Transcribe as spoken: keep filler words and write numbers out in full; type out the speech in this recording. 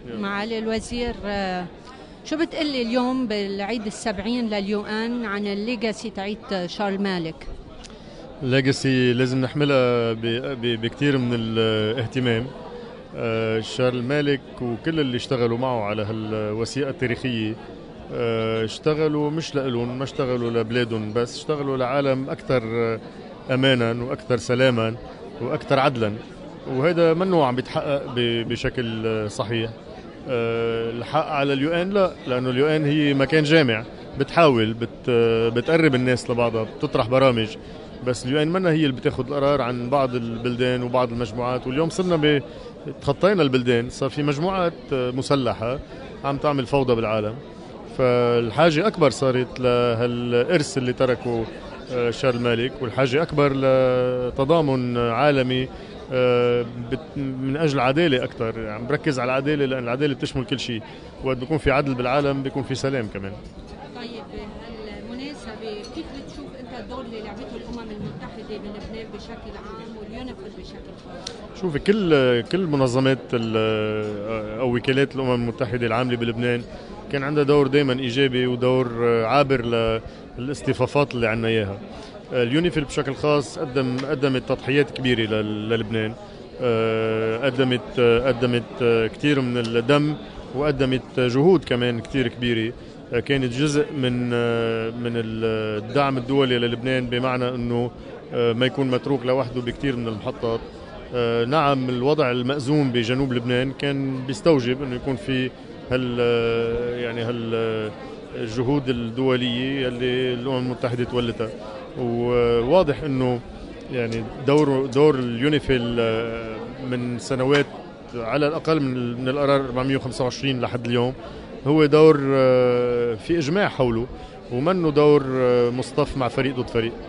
معالي الوزير، آه، شو بتقلي اليوم بالعيد السبعين لليو ان عن الليجاسي تاعت شارل مالك؟ الليجاسي لازم نحملها بكثير من الاهتمام. آه، شارل مالك وكل اللي اشتغلوا معه على هالوثيقة التاريخية آه، اشتغلوا مش لإلهم، ما اشتغلوا لبلادهم بس، اشتغلوا لعالم أكثر أمانا وأكثر سلاما وأكثر عدلا، وهذا منه عم بيتحقق بشكل صحيح. أه الحق على اليو ان لا، لانه اليو ان هي مكان جامع، بتحاول بت بتقرب الناس لبعضها، بتطرح برامج، بس اليو ان منا هي اللي بتاخذ القرار عن بعض البلدان وبعض المجموعات. واليوم صرنا ب تخطينا البلدان، صار في مجموعات مسلحه عم تعمل فوضى بالعالم، فالحاجه اكبر صارت لهالارث اللي تركه شارل مالك، والحاجه اكبر لتضامن عالمي من اجل عداله اكثر. عم يعني بركز على العداله، لان العداله بتشمل كل شيء، وقت بيكون في عدل بالعالم بيكون في سلام كمان. طيب هالمناسبه كيف بتشوف انت الدور اللي لعبته الامم المتحده بلبنان بشكل عام واليونيفيل بشكل خاص؟ شوفي، كل كل منظمات او وكالات الامم المتحده العامله بلبنان كان عندها دور دائما ايجابي ودور عابر للاصطفافات اللي عندنا اياها. اليونيفيل بشكل خاص قدم قدمت تضحيات كبيره للبنان، قدمت قدمت كثير من الدم، وقدمت جهود كمان كثير كبيره، كانت جزء من من الدعم الدولي للبنان، بمعنى انه ما يكون متروك لوحده بكثير من المحطات. نعم، الوضع المأزوم بجنوب لبنان كان بيستوجب انه يكون في هال يعني هال الجهود الدوليه اللي الامم المتحده تولتها، وواضح انه يعني دور دور اليونيفيل من سنوات على الاقل من من القرار أربعمية وخمسة وعشرين لحد اليوم هو دور في اجماع حوله، ومنه دور مصطف مع فريق ضد فريق.